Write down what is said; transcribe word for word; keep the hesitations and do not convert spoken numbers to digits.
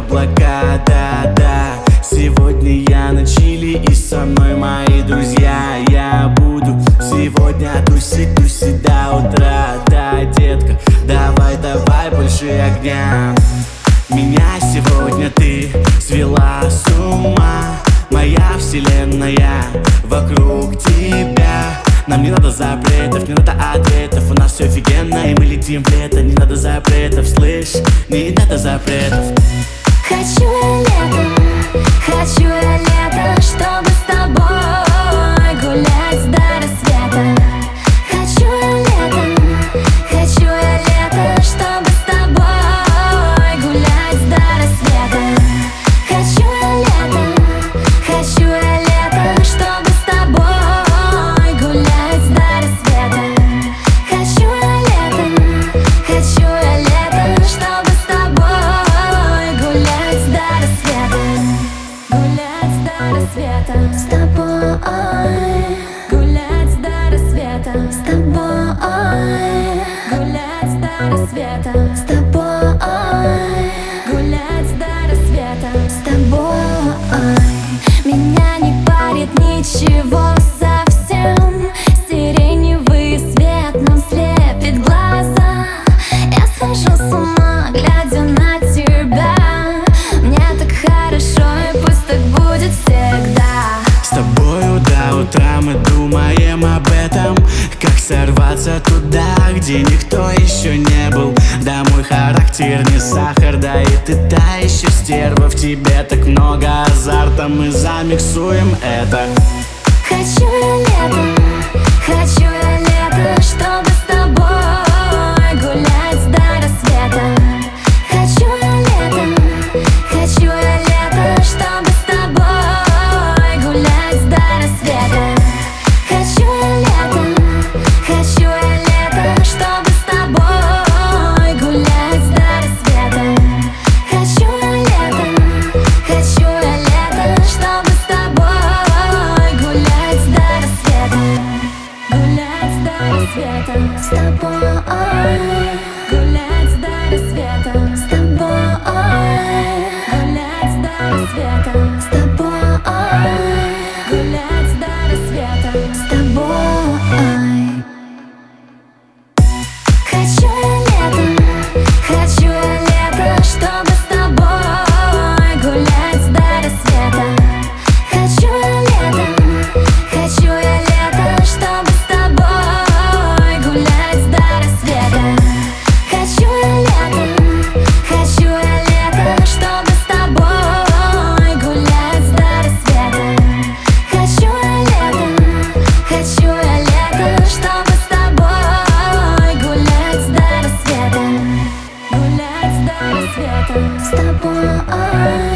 облака, да-да. Сегодня я на чили и со мной мои друзья. Я буду сегодня тусить, тусить до утра. Да, детка, давай, давай больше огня. Меня сегодня ты свела с ума. Моя вселенная вокруг тебя. Нам не надо запретов, не надо ответов. У нас все офигенно, и мы летим в лето. Не надо запретов, слышь, не надо запретов. Хочу я лето, хочу я лето, чтобы с тобой гулять до рассвета. Хочу я лето, хочу я лето, чтобы с тобой гулять до рассвета. Хочу я лето, хочу я лето, чтобы с тобой гулять до рассвета. Хочу я лето, хочу я лето, чтобы с тобой гулять до рассвета. Гулять до рассвета с тобой. Гулять до рассвета с тобой. Гулять до рассвета с тобой. Гулять до рассвета с тобой. Меня не парит ничего совсем. Сиреневый свет нам слепит глаза. Я схожу с ума, глядя на тебя. Мне так хорошо, и пусть так будет всегда. С тобою до утра мы думаем об этом. Как сорваться туда, где никто еще не был. Да, мой характер не сахар, да и ты та еще стерва. В тебе так много азарта, мы замиксуем это. Хочу я лето, хочу я лето, чтобы с тобой гулять до рассвета. Хочу я лето, хочу я лето, чтобы с тобой гулять до рассвета. Хочу я лето, хочу я лето, чтобы с тобой гулять до рассвета. Хочу я лето, хочу я лето, чтобы с тобой гулять до рассвета. Гулять до рассвета с тобой. Гулять до рассвета с тобой. Гулять до рассвета с тобой. Гулять до рассвета с тобой. Хочу я лето, хочу я лето, чтобы с тобой гулять до рассвета. Хочу я лето, хочу я лето, чтобы с тобой гулять до рассвета. Хочу я лето, хочу я лето, чтобы с тобой гулять до рассвета. Хочу я лето, хочу я лето, чтобы с тобой гулять до рассвета. Гулять до рассвета с тобой.